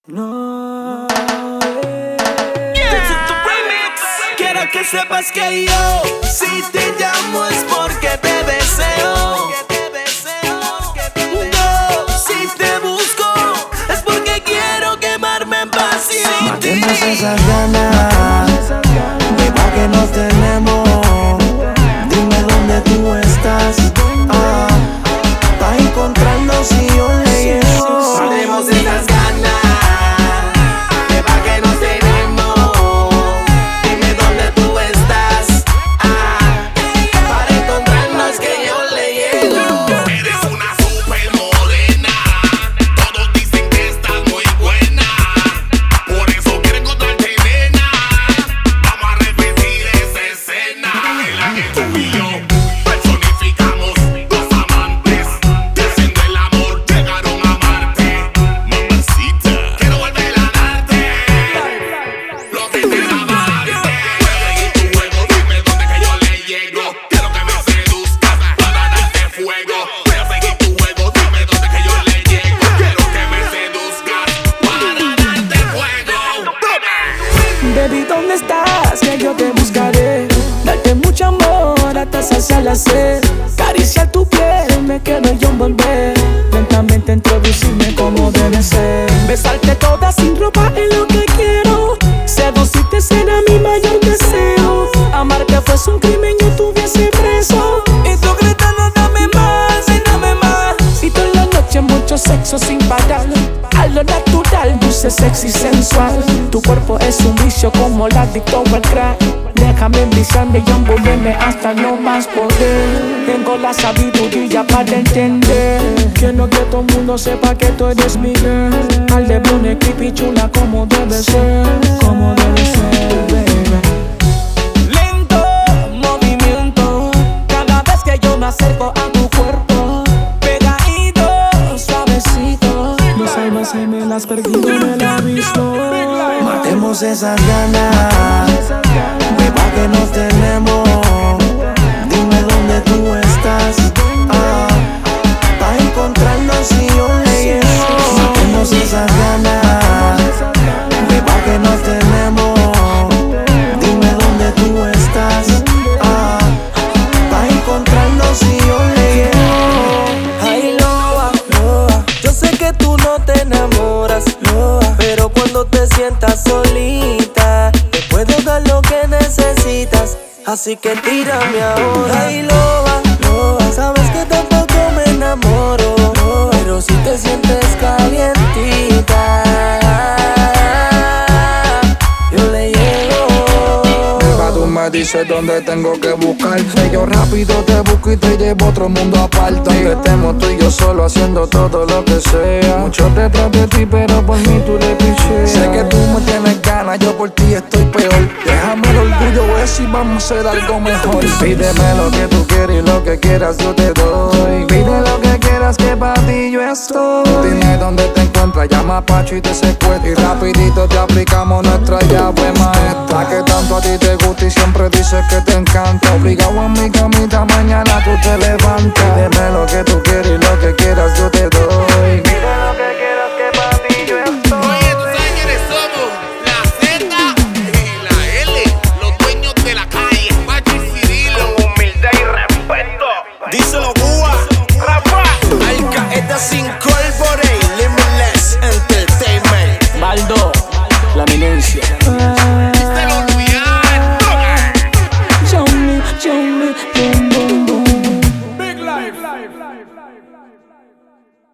No, quiero que sepas que yo, si te llamo es porque te deseo. Yo, si te busco es porque quiero quemarme en paz sin ti. Matemos esas ganas, pa' que nos tenemos. Dime dónde tú estás, pa' encontrarnos si yo le llego. Matemos esas ganas. Baby, ¿dónde estás? Que yo te buscaré. Darte mucho amor hasta saciar la sed. Acariciar tu piel, me quedo yo envolver. Lentamente introducirme como debe ser. Besarte toda sin ropa es lo que quiero. Seducirte será mi mayor deseo. Amarte fuese un crimen, yo estuviese preso. Y tú gritando, dame más y dame más. Y toda la noche mucho sexo sin parar. A lo natural, dulce, sexy, sensual. Tu cuerpo es un vicio como la adicto al crack. Déjame enviciarme y envolverme hasta no más poder. Tengo la sabiduría para entender. Quiero que todo el mundo sepa que tú eres mi girl. Al de brune, creepy, chula como debe ser. Como debe ser, baby. Lento movimiento. Cada vez que yo me acerco a tu cuerpo. Pegadito, suavecito. No sabes si me las perdido, me la has visto. Matemos esas ganas, pa' que nos tenemos. Dime dónde tú estás, pa' encontrarnos si yo le llego. Matemos esas ganas, pa' que nos tenemos. Dime dónde tú estás, pa' encontrarnos si yo le llego. Ay, loa, loa, yo sé que tú no te enamoras, loa, pero cuando te sientas solita, te puedo dar lo que necesitas, así que tírame ahora. Ay, loa, loa, sabes que tampoco me enamoro, loa, pero si te sientes calientita, yo le llego. Tú me dices dónde tengo que buscarte. Yo rápido te busco y te llevo a otro mundo aparte, donde estemos tú y yo solo haciendo todo lo que sea. Mucho detrás de ti, pero por mí tú le picheas. Sé que tú me tienes ganas, yo por ti estoy peor. Déjame el orgullo, ver si vamos a hacer algo mejor. Pídeme lo que tú quieres y lo que quieras yo te doy. Pide lo que quieras que para ti yo estoy. Dime dónde te encuentras, llama a Pacho y te secuestra. Y rapidito te aplicamos nuestra llave maestra. Que tanto a ti te gusta y siempre dices que te encanta. Obligado en mi camita, mañana tú te levantas. Pídeme lo que tú quieres y lo que quieras yo te doy. Pide lo que quieras que para ti yo estoy. Oye, ¿tú sabes quiénes somos? La Z y la L, los dueños de la calle, Pacho y Cirilo. Con humildad y respeto. Díselo, Cuba. Al-Qaeda Incorporated, Limitless Entertainment. Baldo, la eminencia. Díselo, Luian. Show me, boom, boom, boom. Big life.